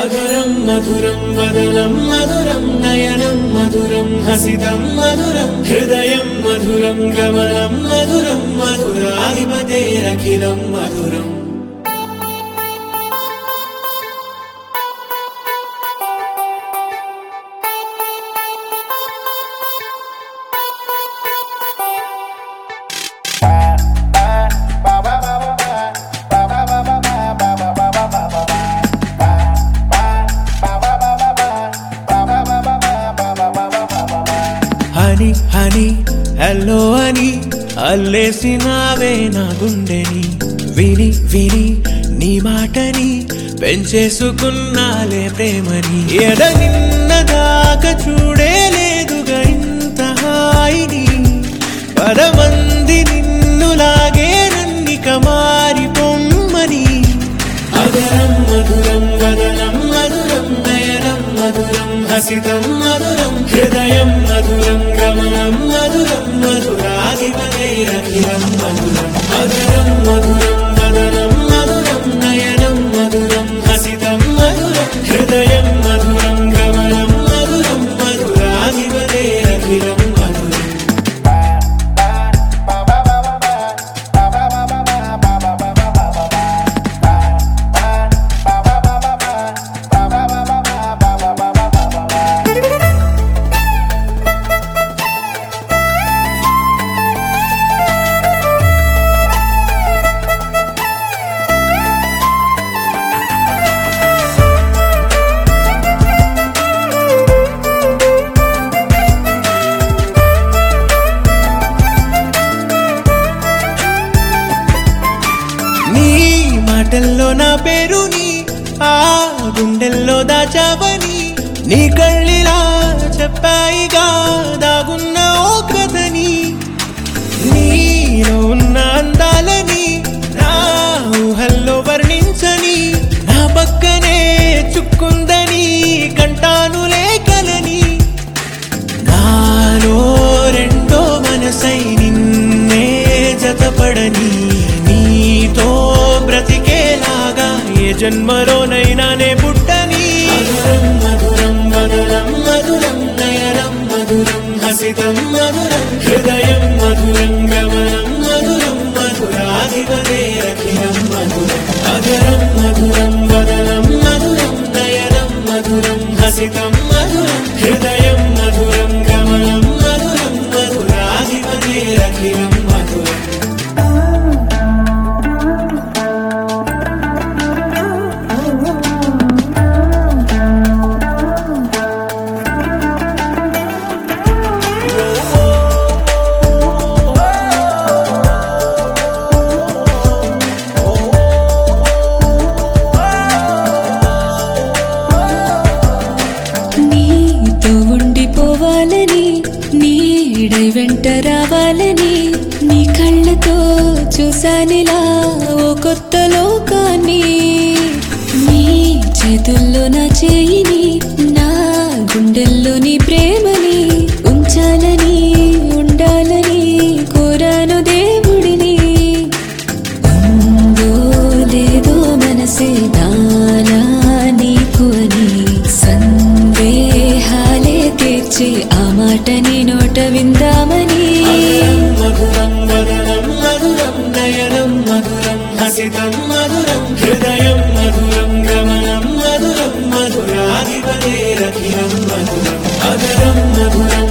అగరం మధురం వదనం మధురం నయనం మధురం హసితం మధురం హృదయం మధురం గమనం మధురం మధురాధిపతేరఖిలం మధురం. హనీ హనీ హలో అని అల్లేసినావే నా గుండెని విని విని నీ మాటని పెంచేసుకున్నాలే ప్రేమని ఎడ నిన్న దాకా చూడేలేదుగా ఇంత హాయిని పదమంది నిన్నులాగే నన్నిక మారి పొమ్మని. అగరం మధురం వదనం మధురం నయనం మధురం హసితం మధురం హృదయం మధురం గమనం మధురం మధురాధిపతేరఖిలం మధురం. అగరం మధురం వదనం మధురం నయనం మధురం హసితం మధురం హృదయం మధురం గమనం మధురం మధురాధిపతేరఖిలం మధురం. మాటల్లో నా పేరుని ఆ గుండెల్లో దాచావని నీ కళ్ళిలా చెప్పాయిగా దాగున్న ఓ కథని నీలో ఉన్న అందాలని నా ఊహల్లో వర్ణించని నా పక్కనే చుక్కుందని కంటాను లేఖలని నాలో రెండో మనసై నిన్నే జతపడని నీతో బ్రతికేలాగా ఏ జన్మలోనైనా నే పుట్టని. అగరం మధురం వదనం మధురం నయనం మధురం హసితం మధురం హృదయం మధురం గమనం మధురం మధురాధిపతేరఖిలం మధురం. అగరం మధురం వదనం మధురం నయనం మధురం హసితం మధురం హృదయం మధురం గమనం మధురం మధురాధిపతేరఖిలం మధురం. నీడై వెంట రావాలని నీ కళ్ళతో చూసానిలా ఓ కొత్త లోకాన్ని నీ చేతుల్లో నా చేయిని నా గుండెల్లో నీ ప్రేమని ఉంచాలని ఉండాలని కోరాను దేవుడిని. ఉందో లేదో మనసే దానా నీకు అని సందేహాలే తీర్చి ఆ మాట నీ నోట విందామని. మధురం వదనం మధురం నయనం మధురం హసితం మధురం హృదయం మధురం గమనం మధురం మధురాధిపతేరఖిలం మధురం. అగరం మధురం